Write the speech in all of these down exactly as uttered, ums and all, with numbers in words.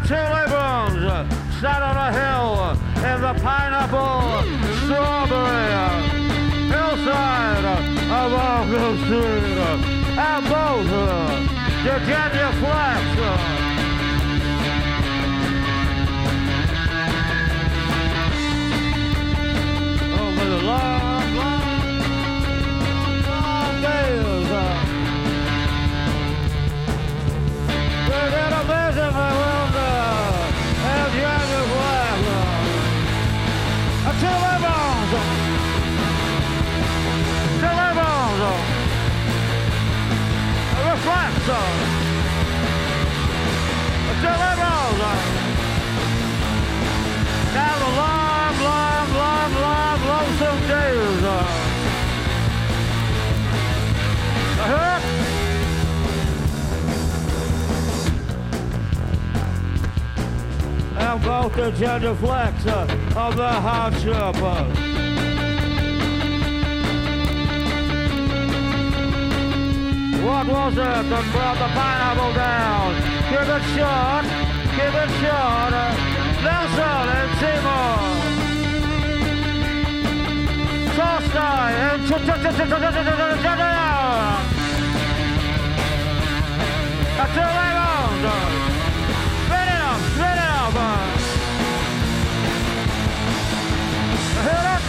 Two Abrams sat on a hill in the pineapple strawberry hillside of Argo Street, and both the genuflects over the long, long, long days. We're in a vision for winter and genuflects until they're bones. Till they're bones. Reflects until they're bones. Now the long, long, long, long, lonesome days. Uh-huh. And both the genuflects of the hardship. What was it that brought the pineapple down? Give it short, give it short. Nelson and Seymour. Tolstoy and until they goes. Spin it up, spin it up. Hit it.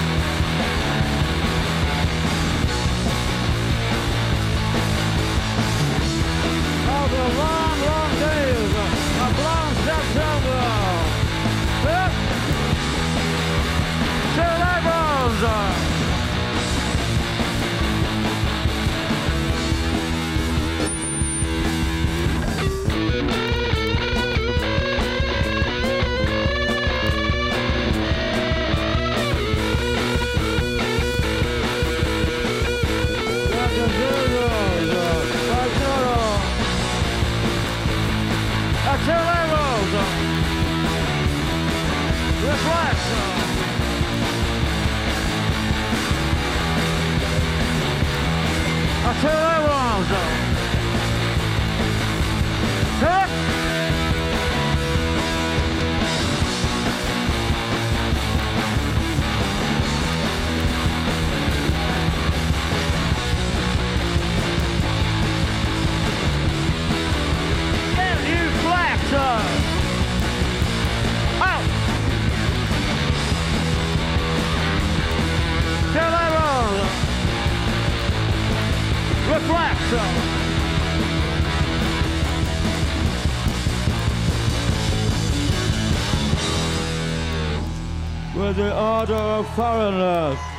Of the long, long days of long September. Yep. Till they goes. Until they rose, reflect. Until they rose, hit. Out! Till they roll. Reflect. With the order of foreigners.